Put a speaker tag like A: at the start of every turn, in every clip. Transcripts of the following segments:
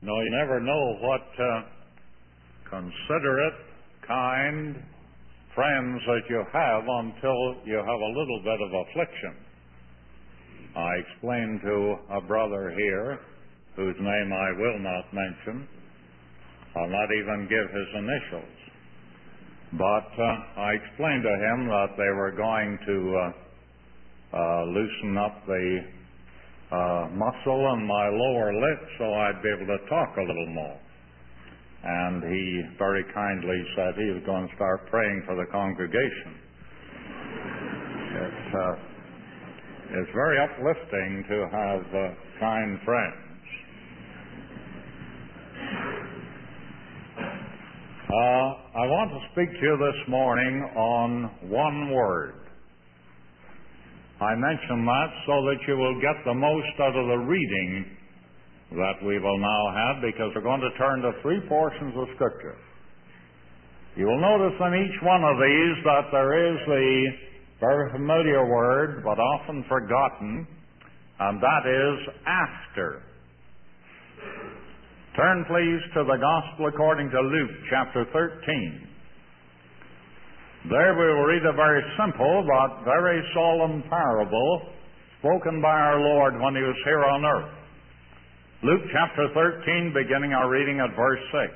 A: No, you never know what considerate, kind friends that you have until you have a little bit of affliction. I explained to a brother here, whose name I will not mention. I'll not even give his initials. But I explained to him that they were going to loosen up the muscle in my lower lip so I'd be able to talk a little more. And he very kindly said he was going to start praying for the congregation. It's very uplifting to have kind friends. I want to speak to you this morning on one word. I mention that so that you will get the most out of the reading that we will now have, because we're going to turn to three portions of Scripture. You will notice in each one of these that there is the very familiar word, but often forgotten, and that is after. Turn, please, to the Gospel according to Luke, chapter 13. There we will read a very simple but very solemn parable spoken by our Lord when He was here on earth. Luke chapter 13, beginning our reading at verse 6.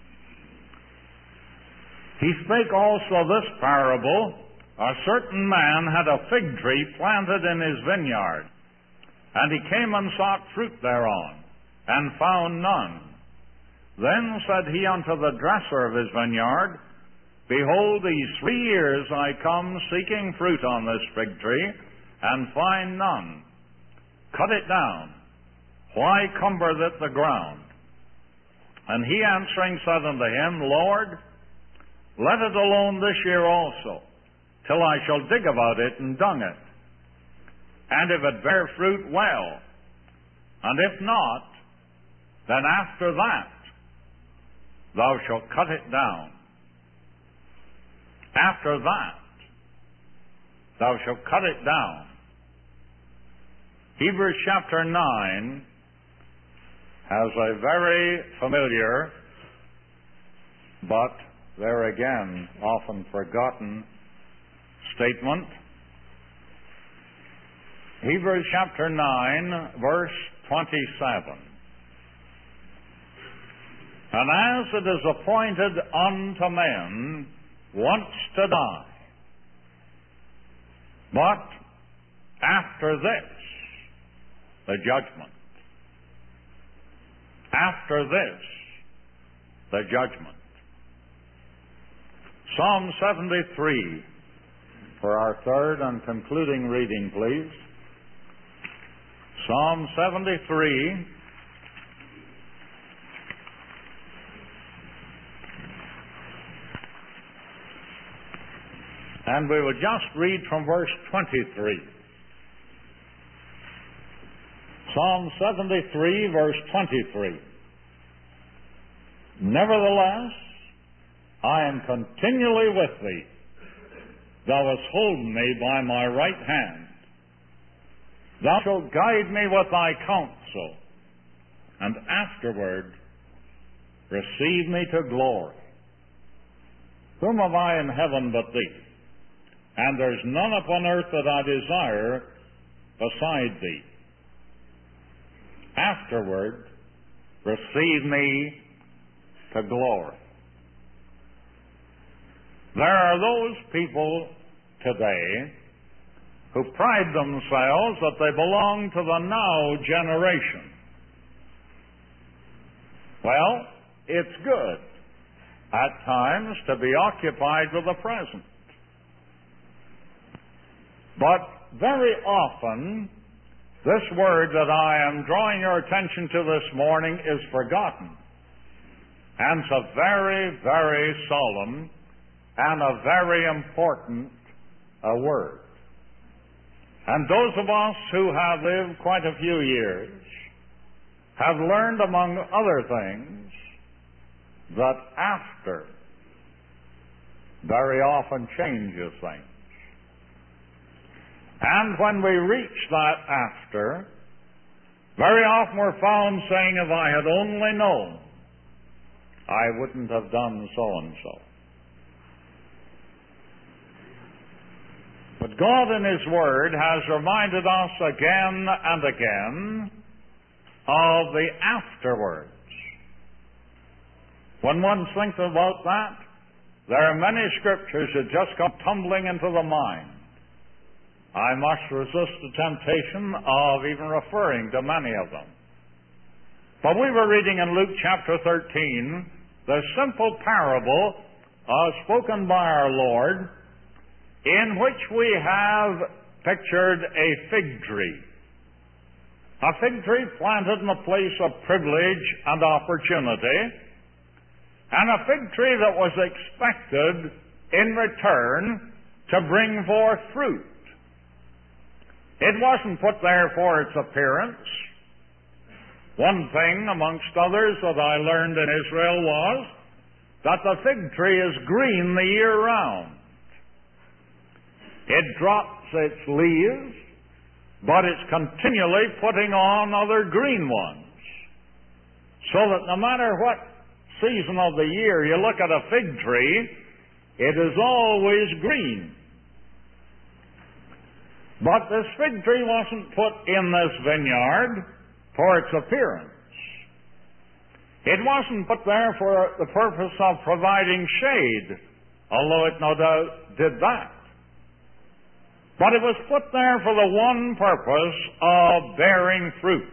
A: He spake also this parable: a certain man had a fig tree planted in his vineyard, and he came and sought fruit thereon, and found none. Then said he unto the dresser of his vineyard, Behold, these 3 years I come seeking fruit on this fig tree, and find none. Cut it down. Why cumbereth it the ground? And he answering said unto him, Lord, let it alone this year also, till I shall dig about it and dung it. And if it bear fruit, well. And if not, then after that thou shalt cut it down. After that thou shalt cut it down. Hebrews chapter 9 has a very familiar, but there again often forgotten statement. Hebrews chapter 9, verse 27. And as it is appointed unto men once to die, but after this the judgment. After this the judgment. Psalm 73 for our third and concluding reading, please. Psalm 73. And we will just read from verse 23. Psalm 73, verse 23. Nevertheless, I am continually with thee. Thou hast holden me by my right hand. Thou shalt guide me with thy counsel, and afterward receive me to glory. Whom have I in heaven but thee? And there's none upon earth that I desire beside thee. Afterward, receive me to glory. There are those people today who pride themselves that they belong to the now generation. Well, it's good at times to be occupied with the present. But very often, this word that I am drawing your attention to this morning is forgotten. And it's a very, very solemn and a very important word. And those of us who have lived quite a few years have learned, among other things, that after very often changes things. And when we reach that after, very often we're found saying, if I had only known, I wouldn't have done so-and-so. But God in His Word has reminded us again and again of the afterwards. When one thinks about that, there are many scriptures that just come tumbling into the mind. I must resist the temptation of even referring to many of them. But we were reading in Luke chapter 13 the simple parable spoken by our Lord, in which we have pictured a fig tree. A fig tree planted in a place of privilege and opportunity, and a fig tree that was expected in return to bring forth fruit. It wasn't put there for its appearance. One thing amongst others that I learned in Israel was that the fig tree is green the year round. It drops its leaves, but it's continually putting on other green ones. So that no matter what season of the year you look at a fig tree, it is always green. But this fig tree wasn't put in this vineyard for its appearance. It wasn't put there for the purpose of providing shade, although it no doubt did that. But it was put there for the one purpose of bearing fruit.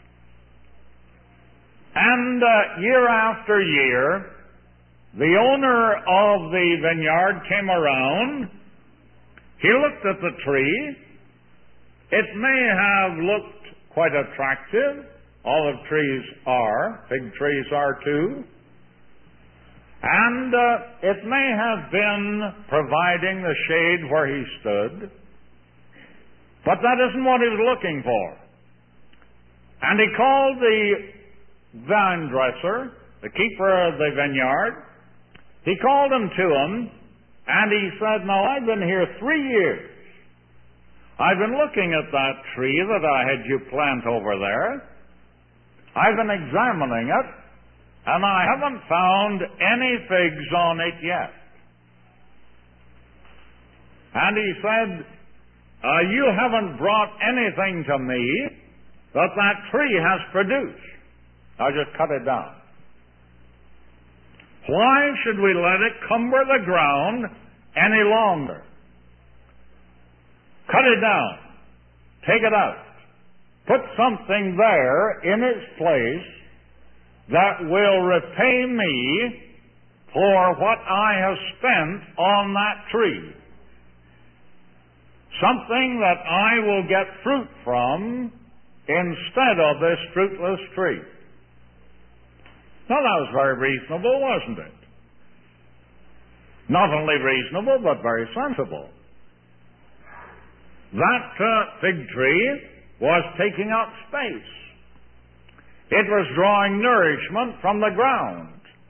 A: And year after year, the owner of the vineyard came around. He looked at the tree. It may have looked quite attractive. Olive trees are. Fig trees are too. And it may have been providing the shade where he stood. But that isn't what he was looking for. And he called the vine dresser, the keeper of the vineyard. He called him to him, and he said, "Now, I've been here 3 years. I've been looking at that tree that I had you plant over there. I've been examining it, and I haven't found any figs on it yet." And he said, "You haven't brought anything to me that tree has produced. Now just cut it down. Why should we let it cumber the ground any longer? Cut it down. Take it out. Put something there in its place that will repay me for what I have spent on that tree. Something that I will get fruit from instead of this fruitless tree." Now that was very reasonable, wasn't it? Not only reasonable, but very sensible. That fig tree was taking up space. It was drawing nourishment from the ground.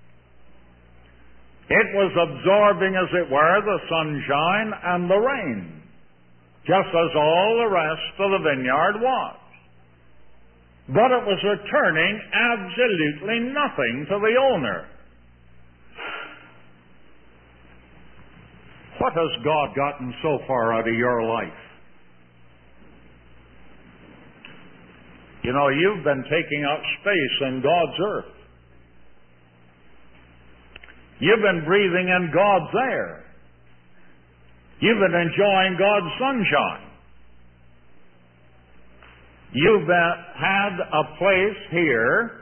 A: It was absorbing, as it were, the sunshine and the rain, just as all the rest of the vineyard was. But it was returning absolutely nothing to the owner. What has God gotten so far out of your life? You know, you've been taking up space in God's earth. You've been breathing in God's air. You've been enjoying God's sunshine. You've had a place here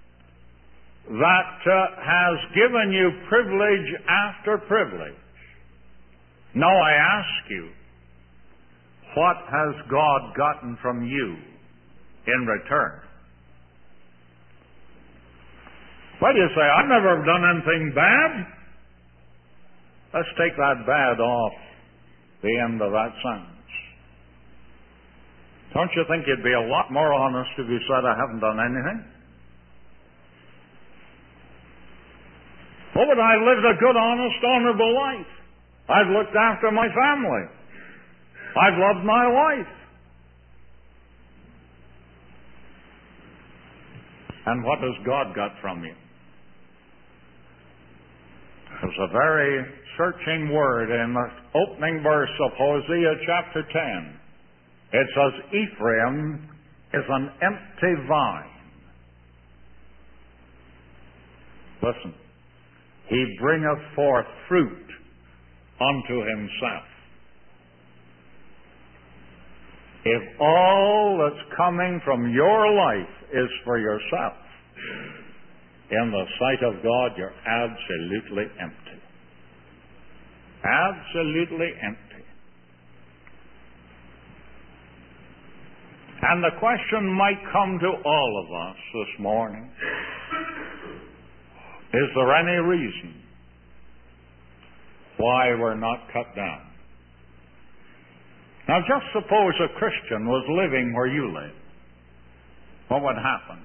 A: that has given you privilege after privilege. Now I ask you, what has God gotten from you in return? Well, you say, "I've never done anything bad." Let's take that bad off the end of that sentence. Don't you think you'd be a lot more honest if you said, "I haven't done anything"? Oh, but I've lived a good, honest, honorable life. I've looked after my family. I've loved my wife. And what has God got from you? There's a very searching word in the opening verse of Hosea chapter 10. It says, Ephraim is an empty vine. Listen. He bringeth forth fruit unto himself. If all that's coming from your life is for yourself, in the sight of God, you're absolutely empty. Absolutely empty. And the question might come to all of us this morning, is there any reason why we're not cut down? Now just suppose a Christian was living where you live. What would happen?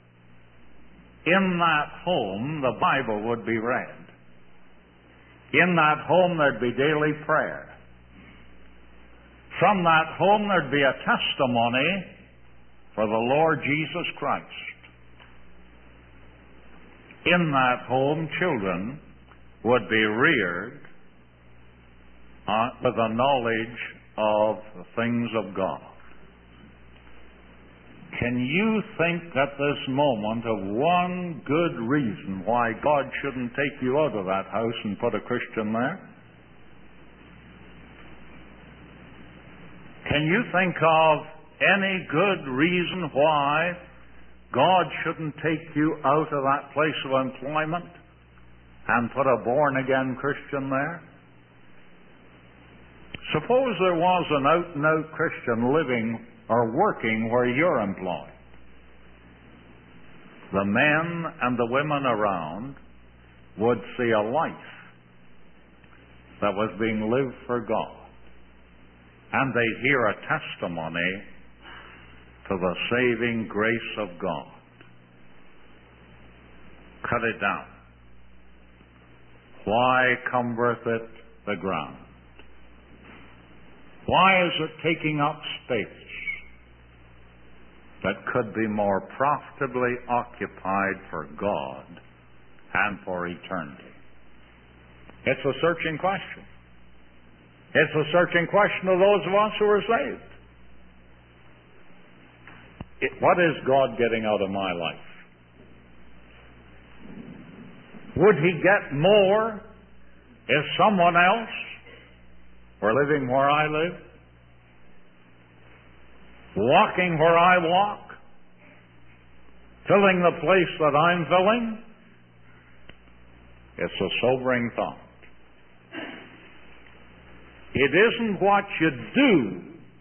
A: In that home, the Bible would be read. In that home, there'd be daily prayer. From that home, there'd be a testimony for the Lord Jesus Christ. In that home, children would be reared with a knowledge of the things of God. Can you think at this moment of one good reason why God shouldn't take you out of that house and put a Christian there? Can you think of any good reason why God shouldn't take you out of that place of employment and put a born-again Christian there? Suppose there was an out-and-out Christian living or working where you're employed. The men and the women around would see a life that was being lived for God. And they'd hear a testimony to the saving grace of God. Cut it down. Why cumbereth it the ground? Why is it taking up space that could be more profitably occupied for God and for eternity? It's a searching question. It's a searching question of those of us who are saved. What is God getting out of my life? Would He get more if someone else were living where I live? Walking where I walk? Filling the place that I'm filling? It's a sobering thought. It isn't what you do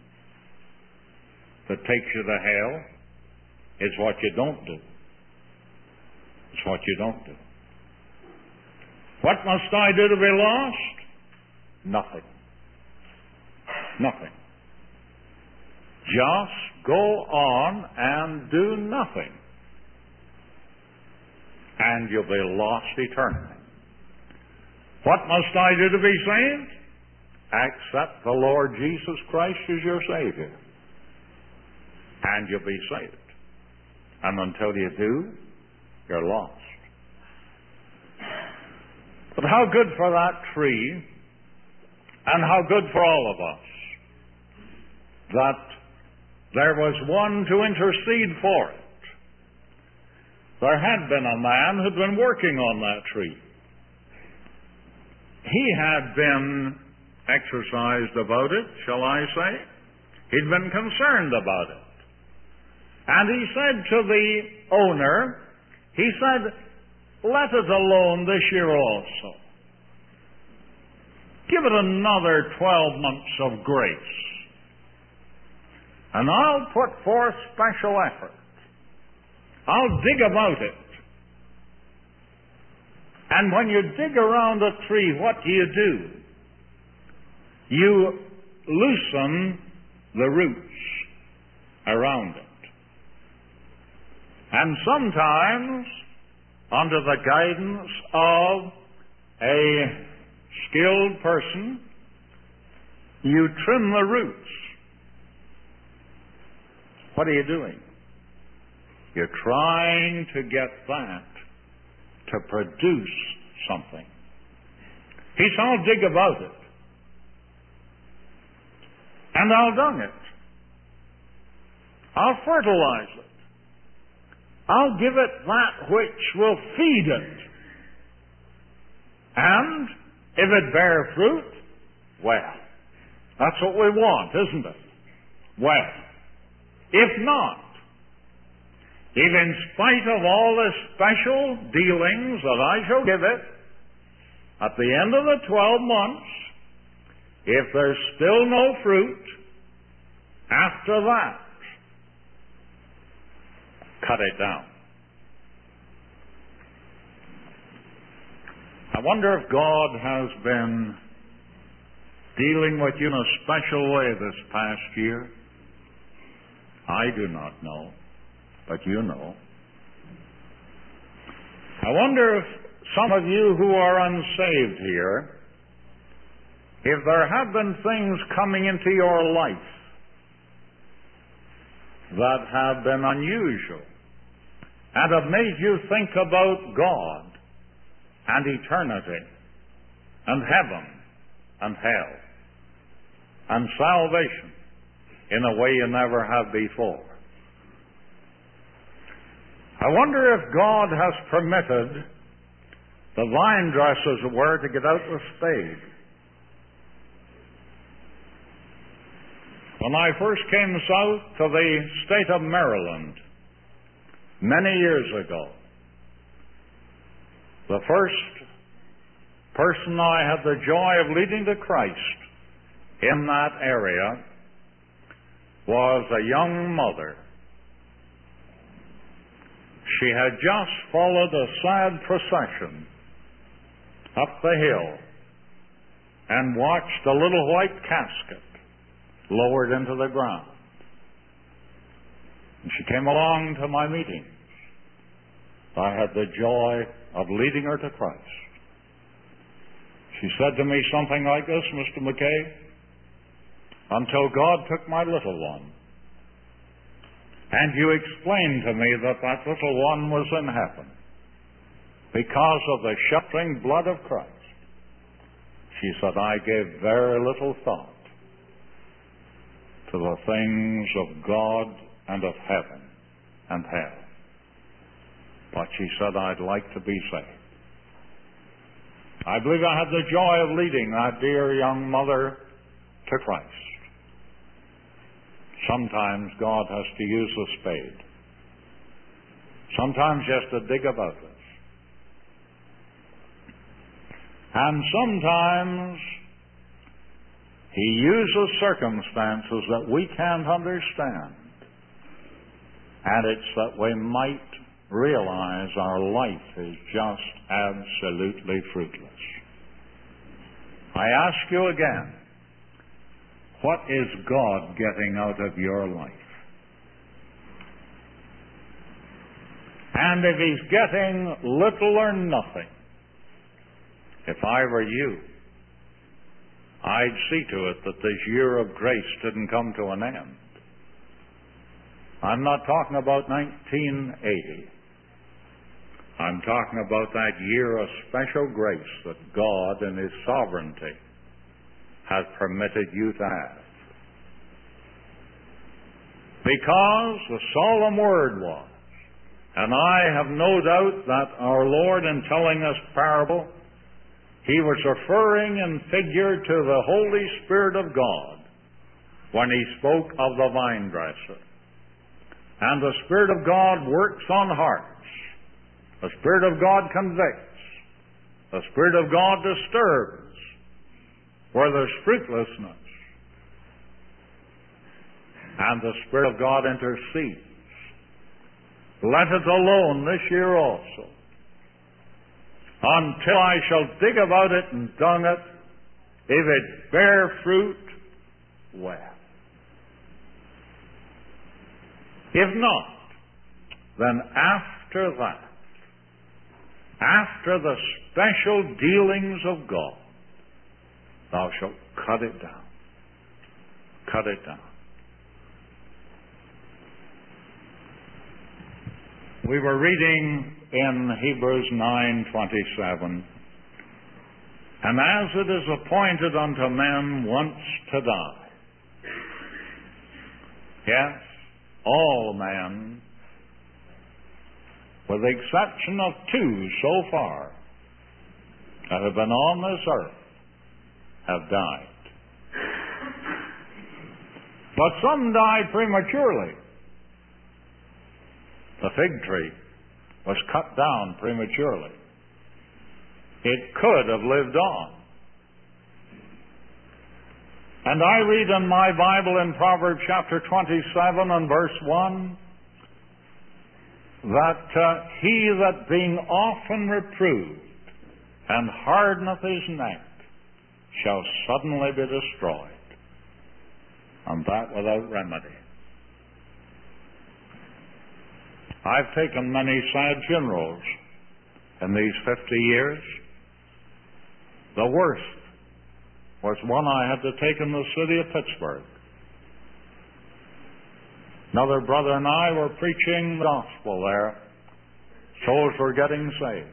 A: that takes you to hell. It's what you don't do. It's what you don't do. What must I do to be lost? Nothing. Nothing. Just go on and do nothing. And you'll be lost eternally. What must I do to be saved? Accept the Lord Jesus Christ as your Savior. And you'll be saved. And until you do, you're lost. But how good for that tree, and how good for all of us, that there was one to intercede for it. There had been a man who'd been working on that tree. He had been exercised about it, shall I say. He'd been concerned about it. And he said to the owner, he said, let it alone this year also. Give it another 12 months of grace. And I'll put forth special effort. I'll dig about it. And when you dig around a tree, what do? You loosen the roots around it. And sometimes, under the guidance of a skilled person, you trim the roots. What are you doing? You're trying to get that to produce something. He said, I'll dig about it. And I'll dung it. I'll fertilize it. I'll give it that which will feed it. And if it bear fruit, well, that's what we want, isn't it? Well, if not, if in spite of all the special dealings that I shall give it, at the end of the 12 months, if there's still no fruit, after that, cut it down. I wonder if God has been dealing with you in a special way this past year. I do not know, but you know. I wonder if some of you who are unsaved here, if there have been things coming into your life that have been unusual and have made you think about God and eternity and heaven and hell and salvation in a way you never have before. I wonder if God has permitted the vine dressers, as it were, to get out the spade. When I first came south to the state of Maryland many years ago, the first person I had the joy of leading to Christ in that area was a young mother. She had just followed a sad procession up the hill and watched a little white casket lowered into the ground. And she came along to my meetings. I had the joy of leading her to Christ. She said to me something like this, Mr. McKay, until God took my little one, and you explained to me that that little one was in heaven because of the shedding blood of Christ. She said, I gave very little thought to the things of God and of heaven and hell. But she said, I'd like to be saved. I believe I had the joy of leading that dear young mother to Christ. Sometimes God has to use the spade. Sometimes He has to dig about us. And sometimes He uses circumstances that we can't understand. And it's that we might realize our life is just absolutely fruitless. I ask you again, what is God getting out of your life? And if He's getting little or nothing, if I were you, I'd see to it that this year of grace didn't come to an end. I'm not talking about 1980. I'm talking about that year of special grace that God in His sovereignty has permitted you to have. Because the solemn word was, and I have no doubt that our Lord in telling this parable, He was referring in figure to the Holy Spirit of God when He spoke of the vine dresser. And the Spirit of God works on hearts. The Spirit of God convicts. The Spirit of God disturbs where there's fruitlessness. And the Spirit of God intercedes. Let it alone this year also, until I shall dig about it and dung it. If it bear fruit, well. If not, then after that, after the special dealings of God, thou shalt cut it down. Cut it down. We were reading in Hebrews 9:27, and as it is appointed unto men once to die. Yes, all men, with the exception of two so far that have been on this earth, have died. But some died prematurely. The fig tree was cut down prematurely. It could have lived on. And I read in my Bible in Proverbs chapter 27 and verse 1 that he that being often reproved and hardeneth his neck shall suddenly be destroyed, and that without remedy. I've taken many sad funerals in these 50 years. The worst was one I had to take in the city of Pittsburgh. Another brother and I were preaching the gospel there. Souls were getting saved.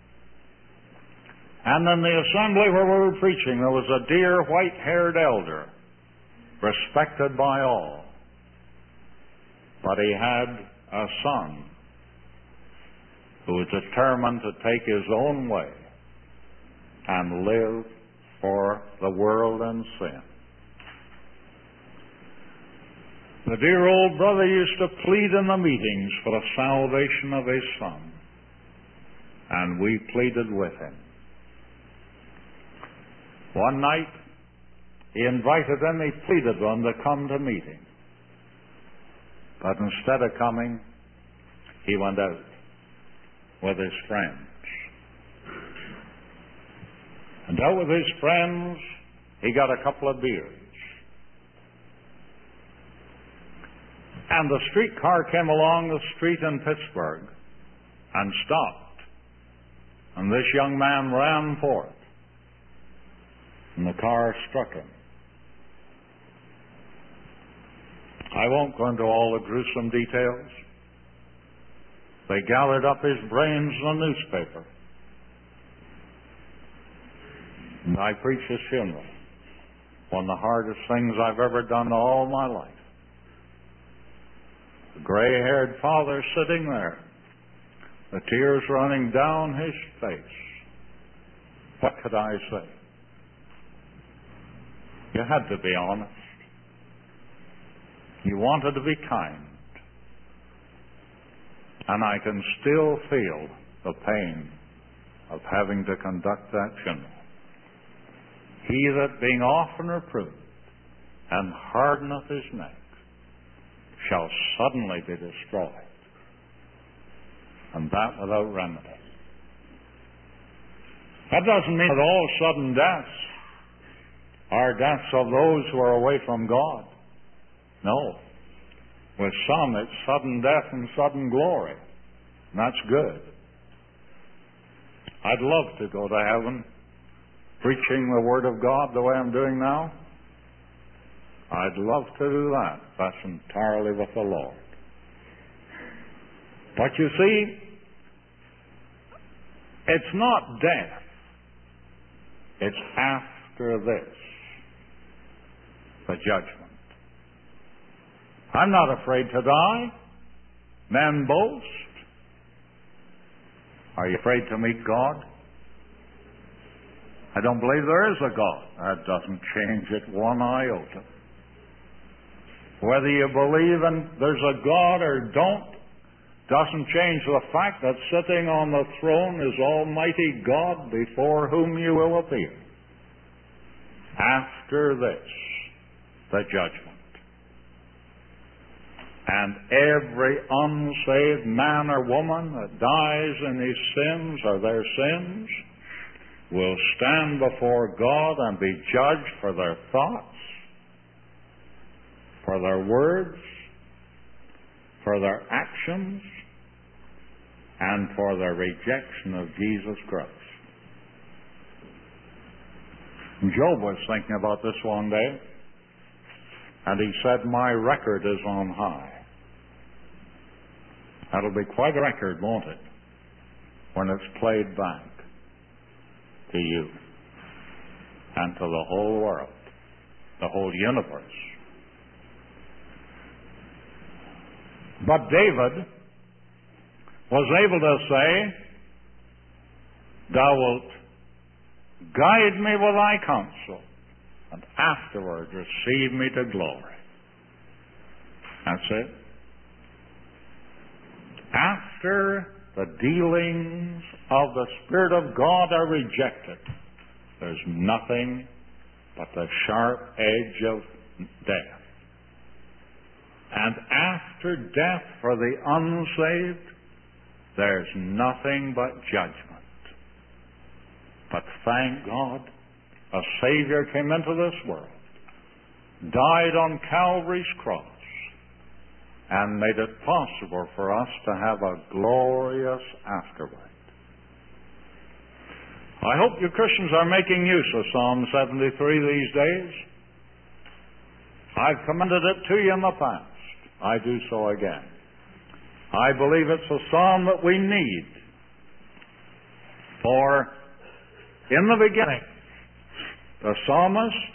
A: And in the assembly where we were preaching, there was a dear white-haired elder, respected by all. But he had a son who was determined to take his own way and live for the world and sin. The dear old brother used to plead in the meetings for the salvation of his son, and we pleaded with him. One night, he invited them, he pleaded them to come to meeting. But instead of coming, he went out with his friends. And out with his friends, he got a couple of beers. And the streetcar came along the street in Pittsburgh and stopped. And this young man ran for it. And the car struck him. I won't go into all the gruesome details. They gathered up his brains in a newspaper. And I preached his funeral. One of the hardest things I've ever done all my life. The gray-haired father sitting there, the tears running down his face. What could I say? You had to be honest. You wanted to be kind. And I can still feel the pain of having to conduct that funeral. He that being often reproved and hardeneth his neck shall suddenly be destroyed, and that without remedy. That doesn't mean that all sudden deaths are deaths of those who are away from God. No. With some, it's sudden death and sudden glory. And that's good. I'd love to go to heaven preaching the Word of God the way I'm doing now. I'd love to do that. That's entirely with the Lord. But you see, it's not death. It's after this, the judgment. I'm not afraid to die. Men boast. Are you afraid to meet God? I don't believe there is a God. That doesn't change it one iota. Whether you believe in there's a God or don't doesn't change the fact that sitting on the throne is Almighty God before whom you will appear. After this, the judgment. And every unsaved man or woman that dies in his sins or their sins will stand before God and be judged for their thoughts, for their words, for their actions, and for their rejection of Jesus Christ. Job was thinking about this one day, and he said, "My record is on high." That'll be quite a record, won't it, when it's played back to you and to the whole world, the whole universe. But David was able to say, Thou wilt guide me with thy counsel, and afterward receive me to glory. That's it. After the dealings of the Spirit of God are rejected, there's nothing but the sharp edge of death. And after death for the unsaved, there's nothing but judgment. But thank God, a Savior came into this world, died on Calvary's cross, and made it possible for us to have a glorious afterlife. I hope you Christians are making use of Psalm 73 these days. I've commended it to you in the past. I do so again. I believe it's a psalm that we need. For in the beginning, the psalmist,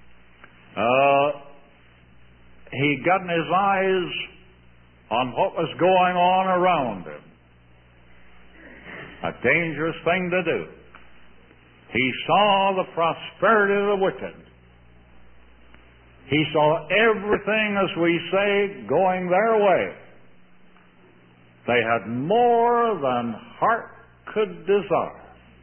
A: he got his eyes on what was going on around him. A dangerous thing to do. He saw the prosperity of the wicked. He saw everything, as we say, going their way. They had more than heart could desire.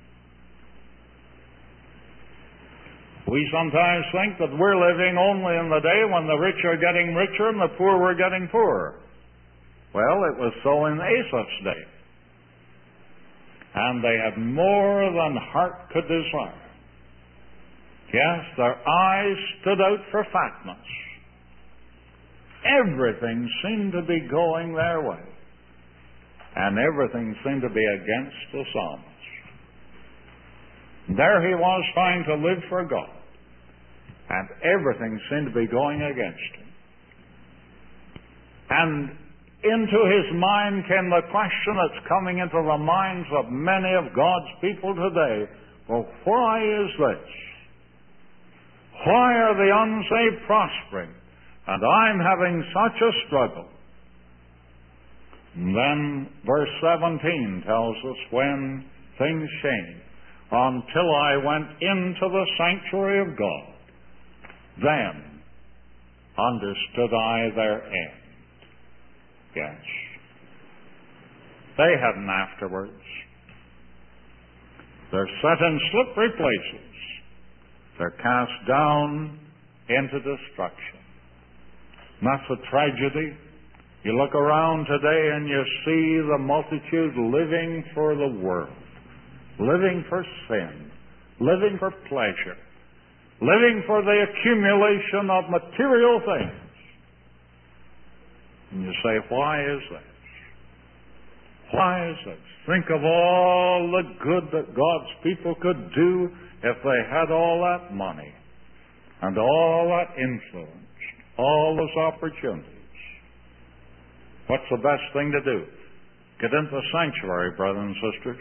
A: We sometimes think that we're living only in the day when the rich are getting richer and the poor were getting poorer. Well, it was so in Asaph's day. And they had more than heart could desire. Yes, their eyes stood out for fatness. Everything seemed to be going their way. And everything seemed to be against the psalmist. There he was trying to live for God. And everything seemed to be going against him. And into his mind came the question that's coming into the minds of many of God's people today. Well, why is this? Why are the unsaved prospering? And I'm having such a struggle. And then verse 17 tells us when things changed. Until I went into the sanctuary of God, then understood I their end. Yes. They hadn't afterwards. They're set in slippery places. They're cast down into destruction. And that's a tragedy. You look around today and you see the multitude living for the world, living for sin, living for pleasure, living for the accumulation of material things. And you say, why is this? Why is this? Think of all the good that God's people could do if they had all that money and all that influence, all those opportunities. What's the best thing to do? Get into the sanctuary, brothers and sisters.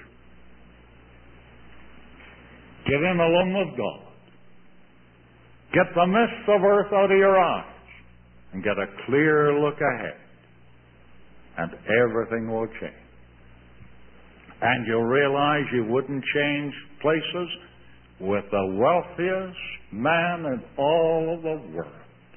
A: Get in alone with God. Get the mists of earth out of your eyes and get a clear look ahead. And everything will change. And you'll realize you wouldn't change places with the wealthiest man in all of the world.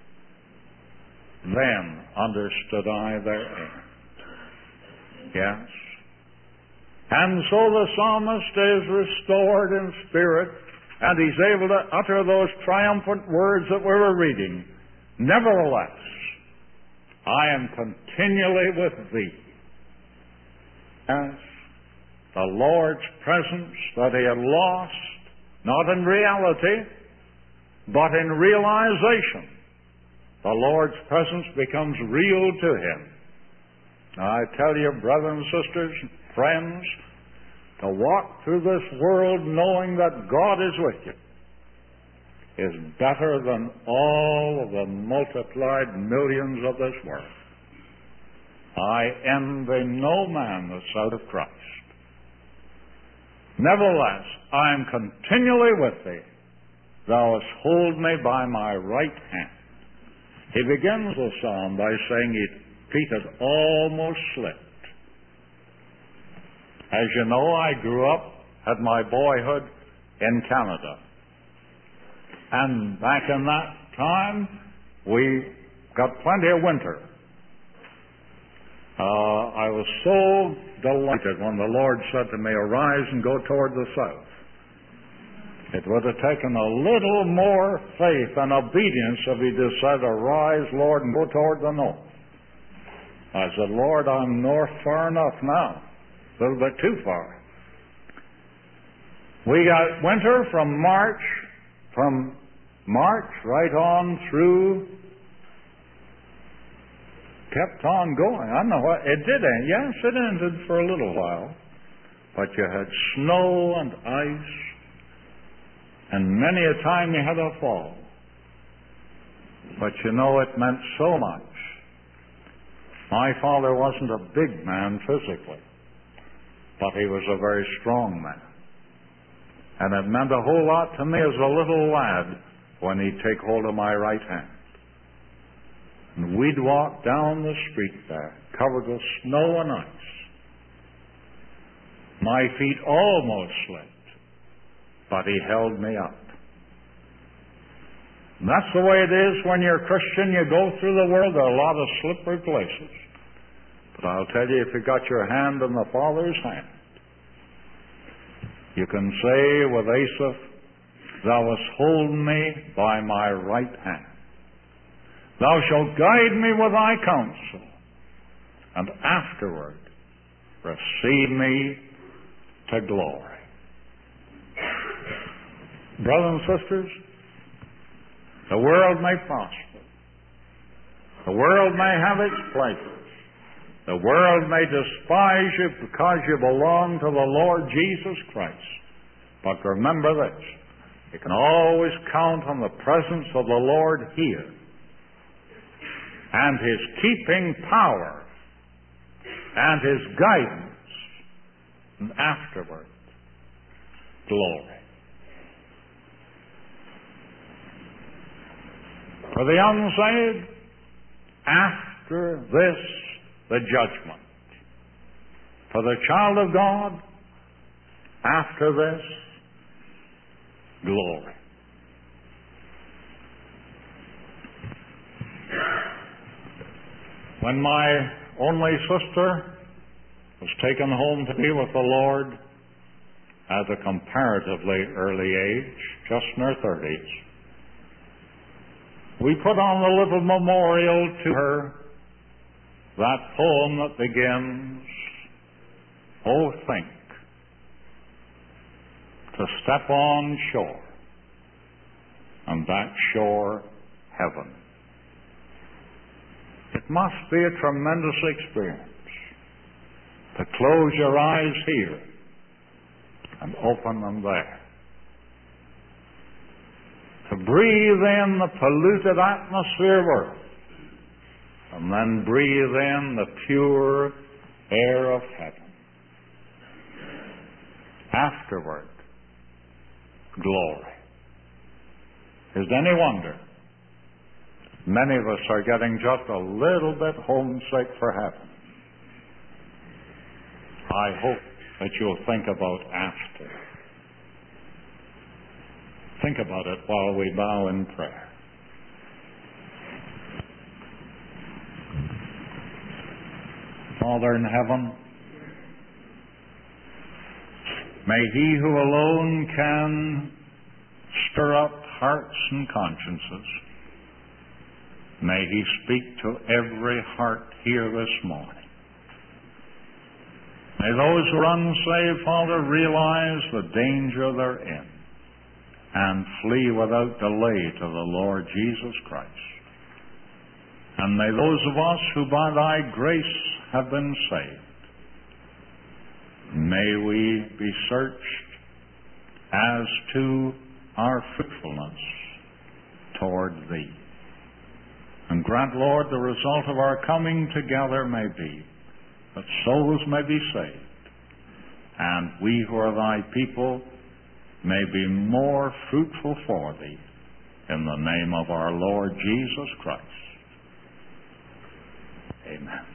A: Then understood I their end. Yes. And so the psalmist is restored in spirit, and he's able to utter those triumphant words that we were reading. Nevertheless, I am continually with thee. Yes. The Lord's presence that he had lost, not in reality, but in realization. The Lord's presence becomes real to him. Now, I tell you, brothers and sisters, friends, to walk through this world knowing that God is with you is better than all of the multiplied millions of this world. I envy no man that's out of Christ. Nevertheless, I am continually with thee. Thou hast hold me by my right hand. He begins the psalm by saying his feet had almost slipped. As you know, I grew up, had my boyhood in Canada. And back in that time, we got plenty of winter. I was so delighted when the Lord said to me, arise and go toward the south. It would have taken a little more faith and obedience if He'd just said, arise, Lord, and go toward the north. I said, Lord, I'm north far enough now. A little bit too far. We got winter from March right on through, kept on going. I don't know what, it did end. Yes, it ended for a little while. But you had snow and ice, and many a time you had a fall. But you know, it meant so much. My father wasn't a big man physically, but he was a very strong man. And it meant a whole lot to me as a little lad when he'd take hold of my right hand. And we'd walk down the street there, covered with snow and ice. My feet almost slipped, but he held me up. And that's the way it is when you're a Christian. You go through the world, there are a lot of slippery places. But I'll tell you, if you got your hand in the Father's hand, you can say with Asaph, thou hast holden me by my right hand. Thou shalt guide me with thy counsel, and afterward receive me to glory. Brothers and sisters, the world may prosper. The world may have its pleasures. The world may despise you because you belong to the Lord Jesus Christ. But remember this, you can always count on the presence of the Lord here, and His keeping power, and His guidance, and afterward, glory. For the unsaved, after this, the judgment. For the child of God, after this, glory. When my only sister was taken home to be with the Lord at a comparatively early age, just in her 30s, we put on a little memorial to her, that poem that begins, "Oh, think to step on shore, and that shore heaven." It must be a tremendous experience to close your eyes here and open them there. To breathe in the polluted atmosphere of earth, and then breathe in the pure air of heaven. Afterward, glory. Is it any wonder many of us are getting just a little bit homesick for heaven? I hope that you'll think about after. Think about it while we bow in prayer. Father in heaven, may He who alone can stir up hearts and consciences, may He speak to every heart here this morning. May those who are unsaved, Father, realize the danger they're in and flee without delay to the Lord Jesus Christ. And may those of us who by Thy grace have been saved, may we be searched as to our fruitfulness toward Thee. And grant, Lord, the result of our coming together may be that souls may be saved, and we who are thy people may be more fruitful for thee, in the name of our Lord Jesus Christ. Amen.